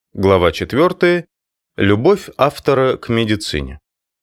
Глава 4. Любовь автора к медицине.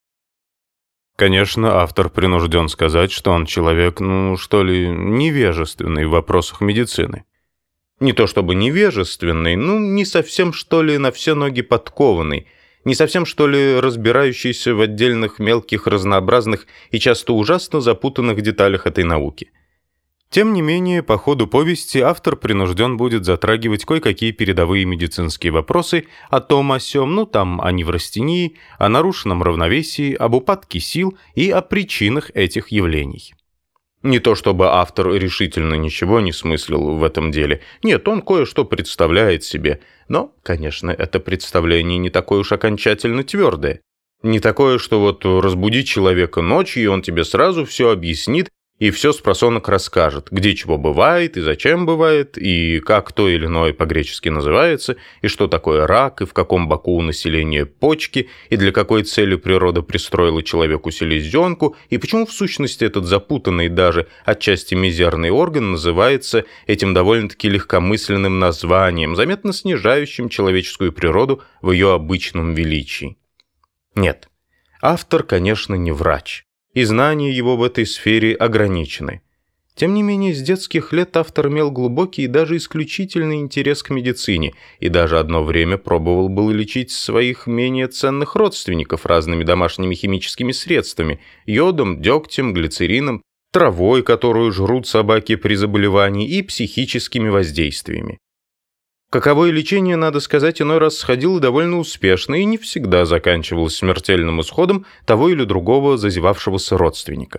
Конечно, автор принужден сказать, что он человек, невежественный в вопросах медицины. Не то чтобы невежественный, не совсем, на все ноги подкованный, не совсем, разбирающийся в отдельных мелких, разнообразных и часто ужасно запутанных деталях этой науки. Тем не менее, по ходу повести автор принужден будет затрагивать кое-какие передовые медицинские вопросы о том о сём, о неврастении, о нарушенном равновесии, об упадке сил и о причинах этих явлений. Не то чтобы автор решительно ничего не смыслил в этом деле. Нет, он кое-что представляет себе. Но, конечно, это представление не такое уж окончательно твердое. Не такое, что разбуди человека ночью, и он тебе сразу все объяснит, и все спросонок расскажет, где чего бывает, и зачем бывает, и как то или иное по-гречески называется, и что такое рак, и в каком боку у населения почки, и для какой цели природа пристроила человеку селезенку, и почему в сущности этот запутанный даже отчасти мизерный орган называется этим довольно-таки легкомысленным названием, заметно снижающим человеческую природу в ее обычном величии. Нет, автор, конечно, не врач. И знания его в этой сфере ограничены. Тем не менее, с детских лет автор имел глубокий и даже исключительный интерес к медицине, и даже одно время пробовал было лечить своих менее ценных родственников разными домашними химическими средствами – йодом, дегтем, глицерином, травой, которую жрут собаки при заболевании, и психическими воздействиями. Каковое лечение, надо сказать, иной раз сходило довольно успешно и не всегда заканчивалось смертельным исходом того или другого зазевавшегося родственника.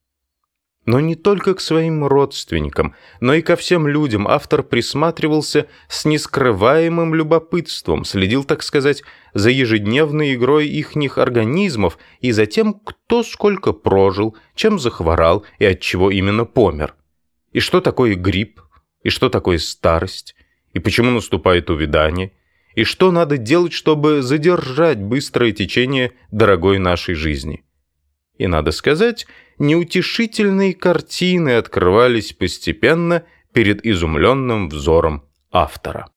Но не только к своим родственникам, но и ко всем людям автор присматривался с нескрываемым любопытством, следил, так сказать, за ежедневной игрой ихних организмов и за тем, кто сколько прожил, чем захворал и от чего именно помер. И что такое грипп, и что такое старость, и почему наступает увядание, и что надо делать, чтобы задержать быстрое течение дорогой нашей жизни. И, надо сказать, неутешительные картины открывались постепенно перед изумленным взором автора.